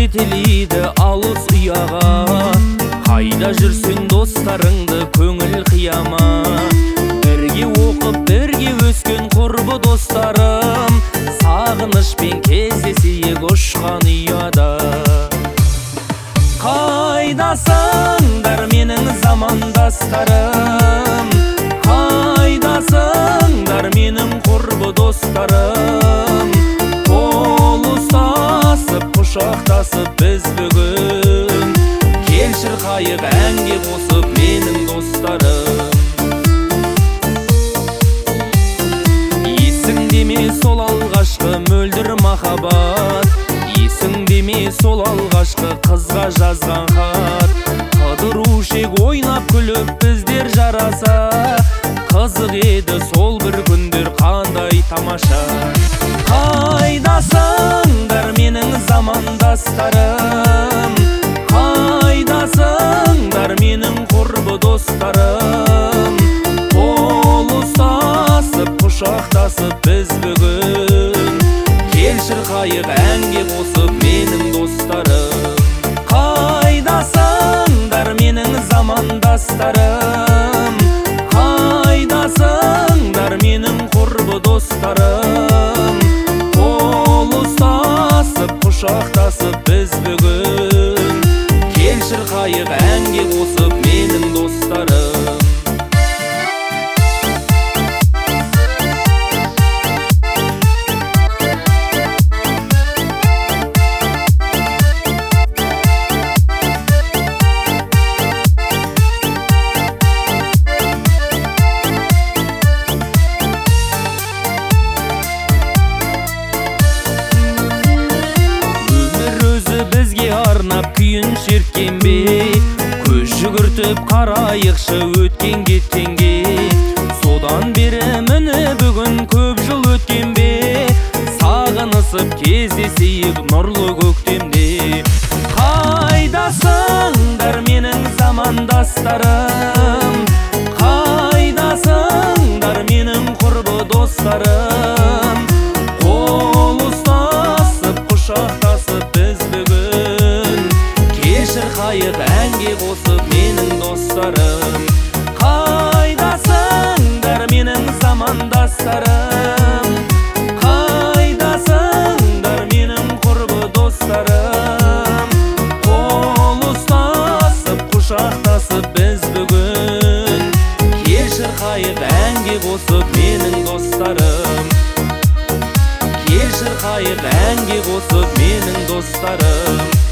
жетелейді алыс ұяға. Қайда жүрсең достарыңды көңіл қияма. Бірге оқып бірге өскен құрбы достарым, сағынышпен кездесейік ұшқан ұяда. Қайдасыңдар менің замандастарым, қайдасыңдар менің құрбы достарым. Қол ұстасып құшақтасып біз бүгін, келшір қайық әнге қосып менің достарым. Есіңде ме сол алғашқы мөлдір махаббат, есіңде ме сол алғашқы қызға жазған хат. Қыдырушек ойнап күліп біздер жараса, қызық еді сол бір күндер қандай тамаша. Қайдасыңдар менің замандастарым, қайдасыңдар менің құрбы достарым. Қол ұстасып құшақтасып біз бүгін, келшір қайық әнге қосып менің достарым. Қайдасыңдар менің замандастарым, қайдасыңдар менің құрбы достарым. Қол ұстасып құшақтасып біз бүгін, келшір қайық әнге қосып менің достарым. Күйін шерткен бе, көз жүгіртіп қарайықшы өткен кеткенге. Содан бері міне бүгін көп жыл өткен бе, сағынысып кездесейік нұрлы көктемде. Қайдасыңдар менің замандастарым, қайдасыңдар менің құрбы достарым. Қол ұстасып құшақтасып біз бүгін, келшір қайық әнге қосып менің достарым. Қайдасыңдар менің замандастарым, қайдасыңдар менің құрбы достарым. Қол ұстасып құшақтасып біз бүгін, келшір қайық әнге қосып менің достарым. Келшір қайық әнге қосып менің достарым.